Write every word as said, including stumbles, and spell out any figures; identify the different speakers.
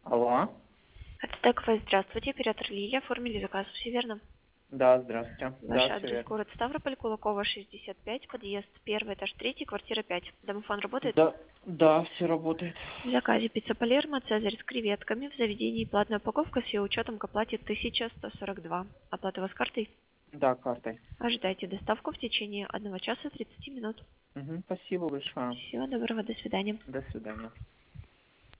Speaker 1: Алло.
Speaker 2: Ацтек-Фест, здравствуйте, оператор Лилия, оформили заказ, все верно?
Speaker 1: Да, здравствуйте.
Speaker 2: Ваш
Speaker 1: Да, все
Speaker 2: адрес
Speaker 1: верно.
Speaker 2: город Ставрополь, Кулакова, шестьдесят пять, подъезд, первый этаж, третий, квартира пять. Домофон работает?
Speaker 1: Да, да, все работает.
Speaker 2: В заказе пицца Палермо, Цезарь с креветками, в заведении платная упаковка с ее учетом к оплате тысяча сто сорок два. Оплата у вас картой?
Speaker 1: Да, картой.
Speaker 2: Ожидайте доставку в течение одного часа тридцати минут.
Speaker 1: Угу, спасибо большое.
Speaker 2: Всего доброго, до свидания.
Speaker 1: До свидания.